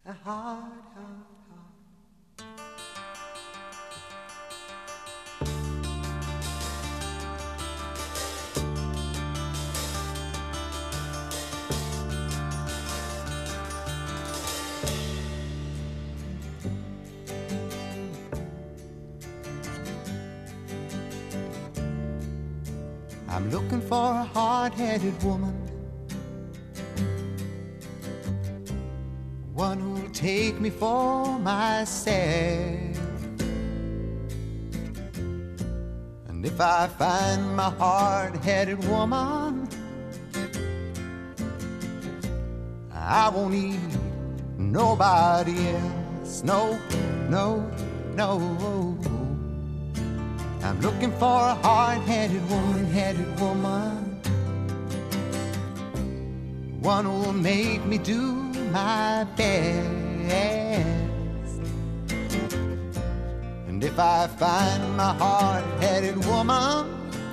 a hard, hard, I'm looking for a hard-headed woman, one who'll take me for myself. And if I find my hard-headed woman, I won't need nobody else. No, no, no. I'm looking for a hard-headed woman, one who'll make me do my best. And if I find my hard-headed woman,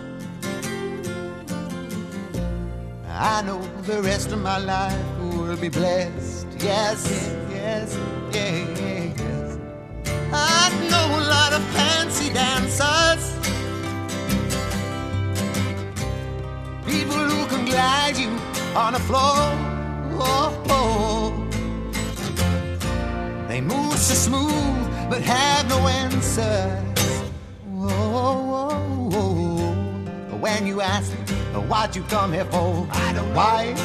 I know the rest of my life will be blessed. Yes, yes, yes. I know a lot of fancy dancers, people who can glide you on the floor. They move so smooth but have no answers. When you ask what you come here for, I don't know why.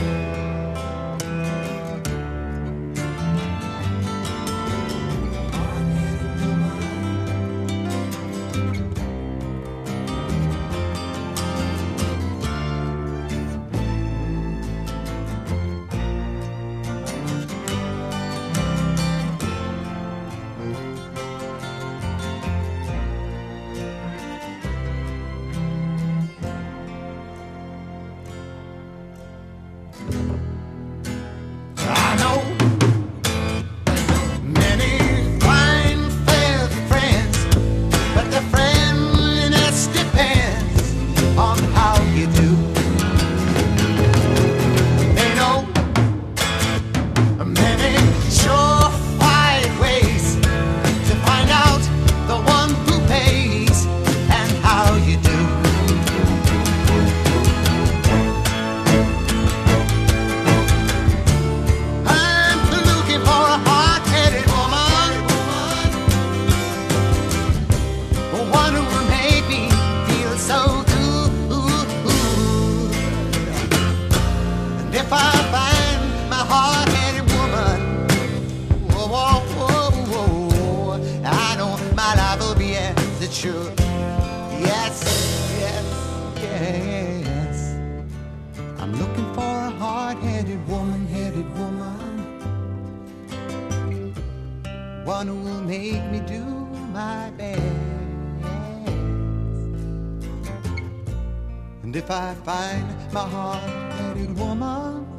If I find my hard-headed woman, I know my life will be as it should. Yes, yes, yes. I'm looking for a hard-headed woman, one who will make me do my best. And if I find my hard-headed woman,